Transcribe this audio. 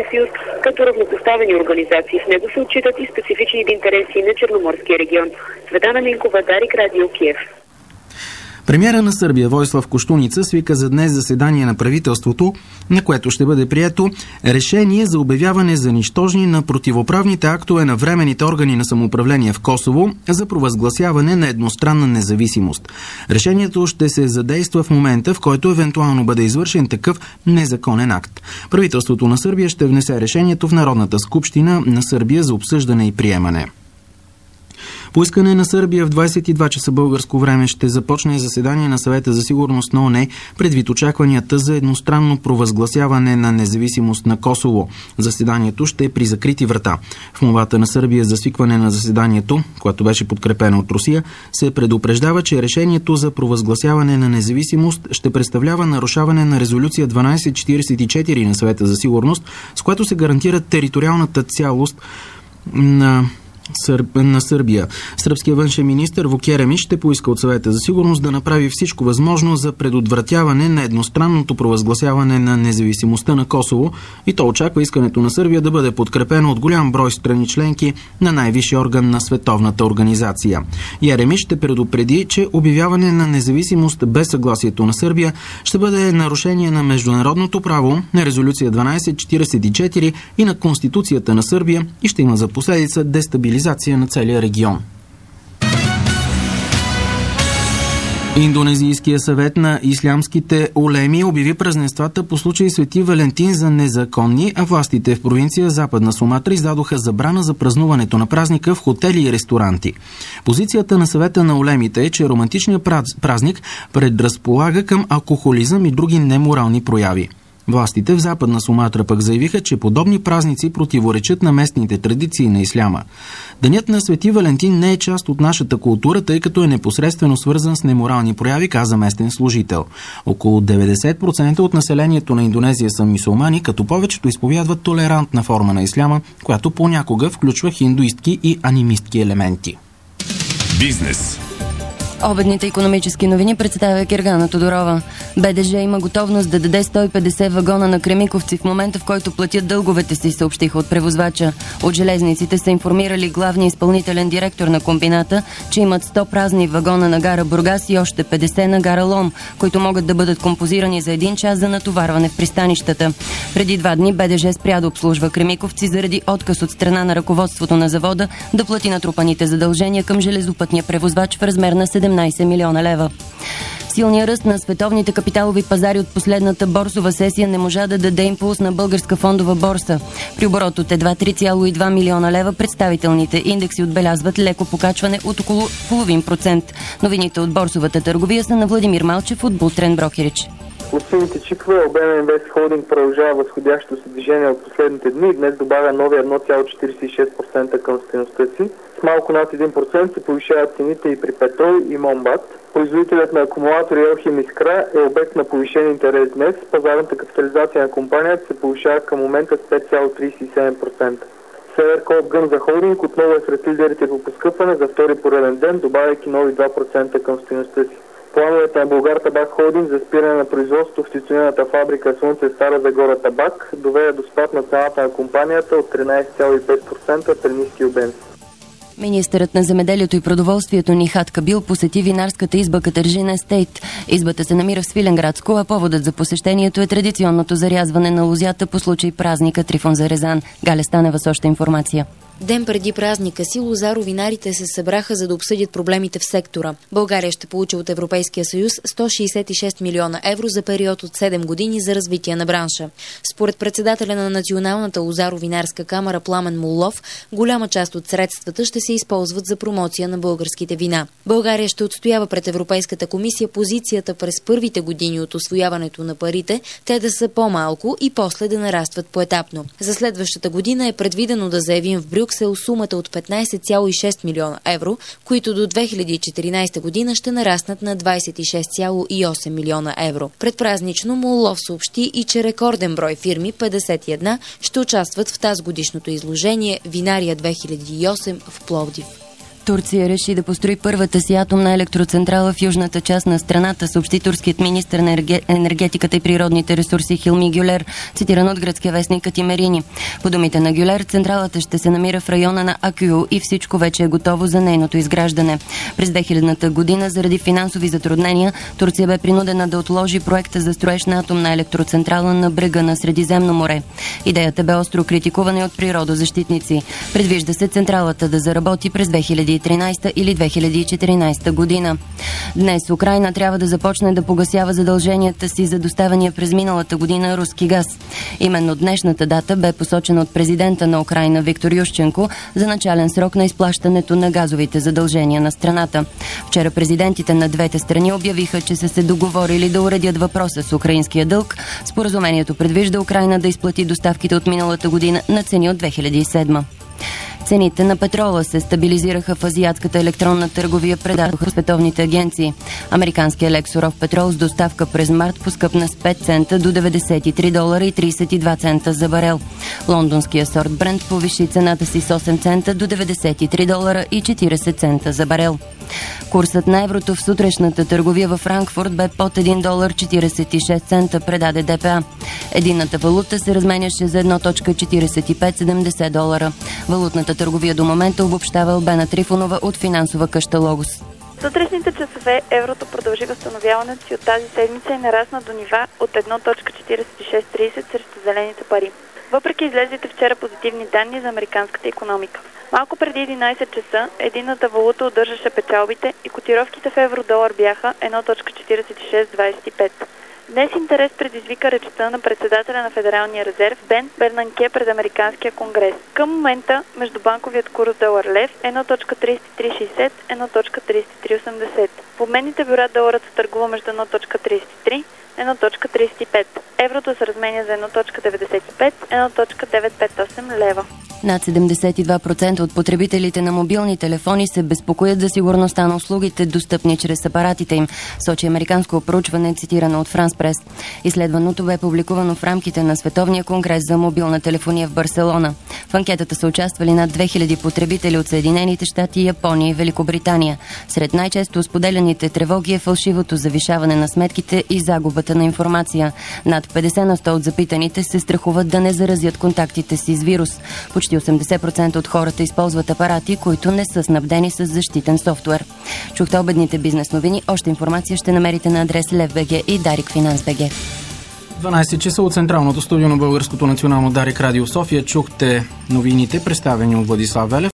съюз като равнопоставени организации. В него се отчитат и специфичните интереси на Черноморския регион. Светлана Минкова, Дарик, Радио, Киев. Премиера на Сърбия Воислав Кощуница свика за днес заседание на правителството, на което ще бъде прието решение за обявяване за нищожни на противоправните актове на временните органи на самоуправление в Косово за провъзгласяване на едностранна независимост. Решението ще се задейства в момента, в който евентуално бъде извършен такъв незаконен акт. Правителството на Сърбия ще внесе решението в Народната скупщина на Сърбия за обсъждане и приемане. По искане на Сърбия в 22 часа българско време ще започне заседание на Съвета за сигурност на ООН предвид очакванията за едностранно провъзгласяване на независимост на Косово. Заседанието ще е при закрити врата. В молбата на Сърбия за свикване на заседанието, което беше подкрепено от Русия, се предупреждава, че решението за провъзгласяване на независимост ще представлява нарушаване на резолюция 1244 на Съвета за сигурност, с което се гарантира териториалната цялост на Сърбия. Сръбският външен министър Вук Еремиш ще поиска от Съвета за сигурност да направи всичко възможно за предотвратяване на едностранното провъзгласяване на независимостта на Косово, и то очаква искането на Сърбия да бъде подкрепено от голям брой страни членки на най-висшия орган на Световната организация. Еремиш ще предупреди, че обявяване на независимост без съгласието на Сърбия ще бъде нарушение на международното право, на резолюция 1244 и на Конституцията на Сърбия и ще има за последица дестабилизация на целия регион. Индонезийския съвет на ислямските улеми обяви празненствата по случай Свети Валентин за незаконни, а властите в провинция Западна Суматра издадоха забрана за празнуването на празника в хотели и ресторанти. Позицията на съвета на улемите е, че романтичният празник предразполага към алкохолизъм и други неморални прояви. Властите в Западна Суматра пък заявиха, че подобни празници противоречат на местните традиции на исляма. Денят на Свети Валентин не е част от нашата култура, тъй като е непосредствено свързан с неморални прояви, каза местен служител. Около 90% от населението на Индонезия са мюсюлмани, като повечето изповядват толерантна форма на исляма, която понякога включва хиндуистки и анимистки елементи. Бизнес. Обедните икономически новини представя Киргана Тодорова. БДЖ има готовност да даде 150 вагона на кремиковци в момента, в който платят дълговете си, съобщиха от превозвача. От железниците са информирали главния изпълнителен директор на комбината, че имат 100 празни вагона на гара Бургас и още 50 на гара Лом, които могат да бъдат композирани за 1 час за натоварване в пристанищата. Преди 2 дни БДЖ спря да обслужва кремиковци заради отказ от страна на ръководството на завода да плати натрупаните задължения към железопътния превозвач в размер на 17 милиона лева. Силният ръст на световните капиталови пазари от последната борсова сесия не можа да даде импулс на българска фондова борса. При оборот от едва 3,2 милиона лева представителните индекси отбелязват леко покачване от около 0,5%. Новините от борсовата търговия са на Владимир Малчев от Бултрен Брокерич. По силните чикове обем Инвест Холдинг продължава възходящото си движение от последните дни и днес добавя нови 1,46% към стойността си. С малко над 1% се повишават цените и при Петрол и Момбат. Производителят на акумулатори Елхим Искра е обект на повишен интерес днес. Пазарната капитализация на компанията се повишава към момента с 5,37%. Северкоп Гънза Холдинг отново е сред лидерите по поскъпване за втори пореден ден, добавяйки нови 2% към стойността си. Плановете на Булгартабак Холдинг за спиране на производството в тютюнената фабрика Слънце Стара Загора Табак доведе до спад на цената на компанията от 13,5% при ниски обеми. Министърът на земеделието и продоволствието Нихат Кабил посети винарската изба Катържин Естейт. Избата се намира в Свиленградско, а поводът за посещението е традиционното зарязване на лозята по случай празника Трифон Зарезан. Галя Станева с още информация. Ден преди празника си лозаровинарите се събраха, за да обсъдят проблемите в сектора. България ще получи от Европейския съюз 166 милиона евро за период от 7 години за развитие на бранша. Според председателя на Националната лозаровинарска камара Пламен Моллов, голяма част от средствата ще се използват за промоция на българските вина. България ще отстоява пред Европейската комисия позицията през първите години от усвояването на парите, те да са по-малко и после да нарастват поетапно. За следващата година е предвидено да заявим в Брюксел сумата от 15,6 милиона евро, които до 2014 година ще нараснат на 26,8 милиона евро. Предпразнично Моллов съобщи и, че рекорден брой фирми, 51, ще участват в тазгодишното изложение Винария 2008 в Пловдив. Турция реши да построи първата си атомна електроцентрала в южната част на страната, съобщи турският министър на енергетиката и природните ресурси Хилми Гюлер, цитиран от гръцкия вестник Катимерини. По думите на Гюлер, централата ще се намира в района на Акю и всичко вече е готово за нейното изграждане. През 2000-та година, заради финансови затруднения, Турция бе принудена да отложи проекта за строеж на атомна електроцентрала на брега на Средиземно море. Идеята бе остро критикувана от природозащитници. Предвижда се централата да заработи през 2013 или 2014 година. Днес Украйна трябва да започне да погасява задълженията си за доставения през миналата година руски газ. Именно днешната дата бе посочена от президента на Украйна Виктор Ющенко за начален срок на изплащането на газовите задължения на страната. Вчера президентите на двете страни обявиха, че са се договорили да уредят въпроса с украинския дълг. Споразумението предвижда Украйна да изплати доставките от миналата година на цени от 2007. Цените на петрола се стабилизираха в азиатската електронна търговия, предадоха световните агенции. Американският лек суров петрол с доставка през март поскъпна с 5 цента до $93.32 за барел. Лондонския сорт Брент повиши цената си с 8 цента до $93.40 за барел. Курсът на еврото в сутрешната търговия във Франкфурт бе под $1.46, предаде ДПА. Единната валута се разменяше за 1.4570 долара. Валутната търговия до момента обобщава Албена Трифонова от финансова къща Логос. Сутрешните часове еврото продължи възстановяването си от тази седмица и нарасна до нива от 1.4630 срещу зелените пари. Въпреки излезлите вчера позитивни данни за американската икономика. Малко преди 11 часа единната валута удържаше печалбите и котировките в евро-долар бяха 1.4625. Днес интерес предизвика речта на председателя на Федералния резерв Бен Бернанке пред Американския конгрес. Към момента междубанковият курс долар-лев е 1.3360, 1.3380. В обменните бюра доларът се търгува между 1.33 1.35. Еврото се разменя за 1.95, 1.958 лева. Над 72% от потребителите на мобилни телефони се безпокоят за сигурността на услугите, достъпни чрез апаратите им, сочи американско проучване, цитирано от Франс Прес. Изследването бе публикувано в рамките на Световния конгрес за мобилна телефония в Барселона. В анкетата са участвали над 2000 потребители от Съединените щати, Япония и Великобритания. Сред най-често споделяните тревоги е фалшивото завишаване на сметките и загубата на информация. Над 50% от запитаните се страхуват да не заразят контактите си с вирус. Почти 80% от хората използват апарати, които не са снабдени с защитен софтуер. Чухте обедните бизнес новини. Още информация ще намерите на адрес Lev.bg и Дарик Финанс.bg. 12 часа от централното студио на Българското национално Дарик Радио София. Чухте новините, представени от Владислав Велев.